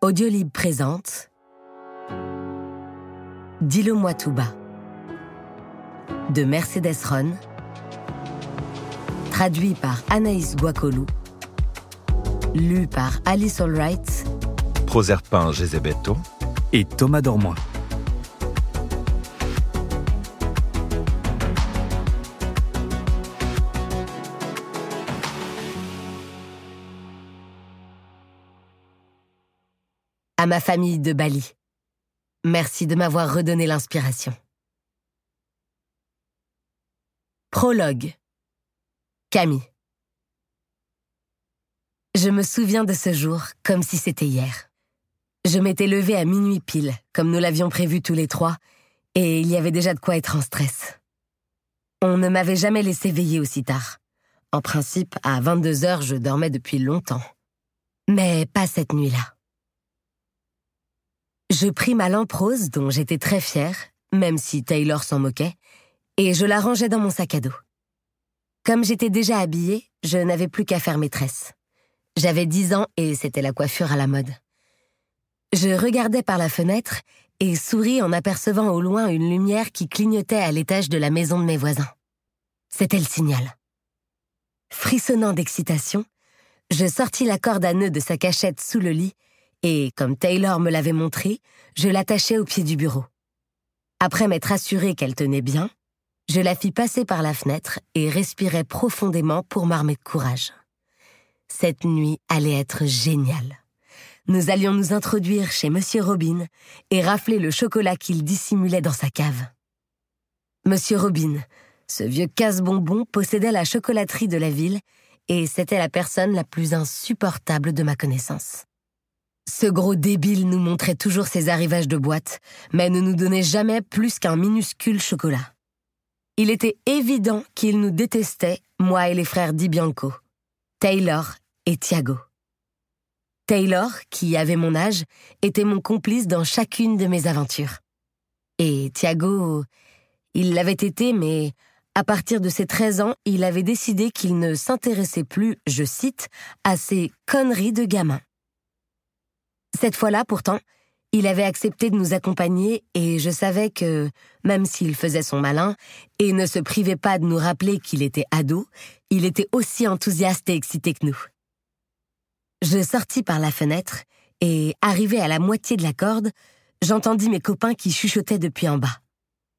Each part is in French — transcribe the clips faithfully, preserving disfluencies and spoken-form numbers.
Audiolib présente Dis-le-moi tout bas de Mercedes Ron, traduit par Anaïs Guacolou, lu par Alice Allwright, Proserpin Gezebeto et Thomas Dormois. À ma famille de Bali, merci de m'avoir redonné l'inspiration. Prologue. Camille. Je me souviens de ce jour comme si c'était hier. Je m'étais levée à minuit pile, comme nous l'avions prévu tous les trois, et il y avait déjà de quoi être en stress. On ne m'avait jamais laissé veiller aussi tard. En principe, à vingt-deux heures, je dormais depuis longtemps. Mais pas cette nuit-là. Je pris ma lampe rose, dont j'étais très fière, même si Taylor s'en moquait, et je la rangeai dans mon sac à dos. Comme j'étais déjà habillée, je n'avais plus qu'à faire mes tresses. J'avais dix ans et c'était la coiffure à la mode. Je regardais par la fenêtre et souris en apercevant au loin une lumière qui clignotait à l'étage de la maison de mes voisins. C'était le signal. Frissonnant d'excitation, je sortis la corde à nœuds de sa cachette sous le lit et, comme Taylor me l'avait montré, je l'attachai au pied du bureau. Après m'être assurée qu'elle tenait bien, je la fis passer par la fenêtre et respirai profondément pour m'armer de courage. Cette nuit allait être géniale. Nous allions nous introduire chez Monsieur Robin et rafler le chocolat qu'il dissimulait dans sa cave. Monsieur Robin, ce vieux casse-bonbon, possédait la chocolaterie de la ville et c'était la personne la plus insupportable de ma connaissance. Ce gros débile nous montrait toujours ses arrivages de boîte, mais ne nous donnait jamais plus qu'un minuscule chocolat. Il était évident qu'il nous détestait, moi et les frères Di Bianco, Taylor et Thiago. Taylor, qui avait mon âge, était mon complice dans chacune de mes aventures. Et Thiago, il l'avait été, mais à partir de ses treize ans, il avait décidé qu'il ne s'intéressait plus, je cite, à ces conneries de gamins. Cette fois-là, pourtant, il avait accepté de nous accompagner et je savais que, même s'il faisait son malin et ne se privait pas de nous rappeler qu'il était ado, il était aussi enthousiaste et excité que nous. Je sortis par la fenêtre et, arrivé à la moitié de la corde, j'entendis mes copains qui chuchotaient depuis en bas.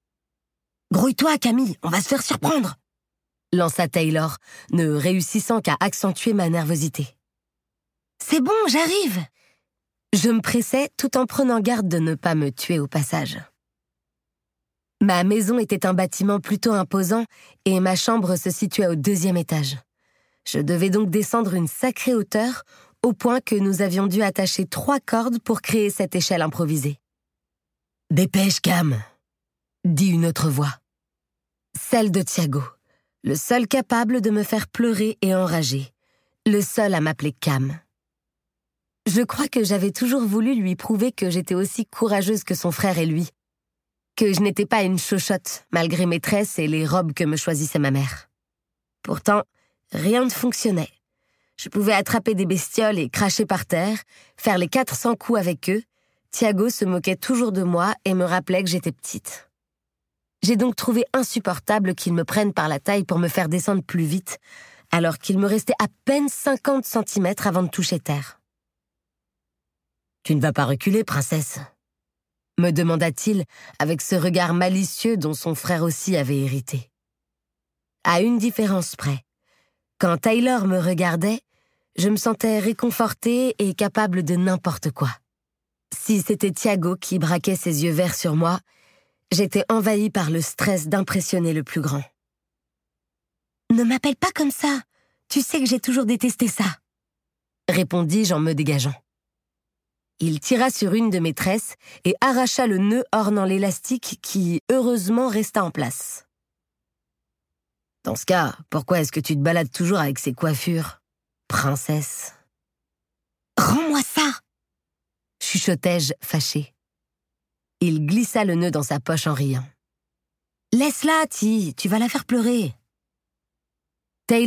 « Grouille-toi, Camille, on va se faire surprendre !» lança Taylor, ne réussissant qu'à accentuer ma nervosité. « C'est bon, j'arrive !» Je me pressais tout en prenant garde de ne pas me tuer au passage. Ma maison était un bâtiment plutôt imposant et ma chambre se situait au deuxième étage. Je devais donc descendre une sacrée hauteur au point que nous avions dû attacher trois cordes pour créer cette échelle improvisée. « Dépêche, Cam !» dit une autre voix. Celle de Thiago, le seul capable de me faire pleurer et enrager, le seul à m'appeler Cam. Je crois que j'avais toujours voulu lui prouver que j'étais aussi courageuse que son frère et lui, que je n'étais pas une chochotte, malgré mes tresses et les robes que me choisissait ma mère. Pourtant, rien ne fonctionnait. Je pouvais attraper des bestioles et cracher par terre, faire les quatre cents coups avec eux. Thiago se moquait toujours de moi et me rappelait que j'étais petite. J'ai donc trouvé insupportable qu'il me prenne par la taille pour me faire descendre plus vite, alors qu'il me restait à peine cinquante centimètres avant de toucher terre. « Tu ne vas pas reculer, princesse ?» me demanda-t-il avec ce regard malicieux dont son frère aussi avait hérité. À une différence près. Quand Taylor me regardait, je me sentais réconfortée et capable de n'importe quoi. Si c'était Thiago qui braquait ses yeux verts sur moi, j'étais envahie par le stress d'impressionner le plus grand. « Ne m'appelle pas comme ça, tu sais que j'ai toujours détesté ça !» répondis-je en me dégageant. Il tira sur une de mes tresses et arracha le nœud ornant l'élastique qui, heureusement, resta en place. « Dans ce cas, pourquoi est-ce que tu te balades toujours avec ces coiffures, princesse ?»« Rends-moi ça !» chuchotai-je fâchée. Il glissa le nœud dans sa poche en riant. « Laisse-la, Ti, tu vas la faire pleurer. »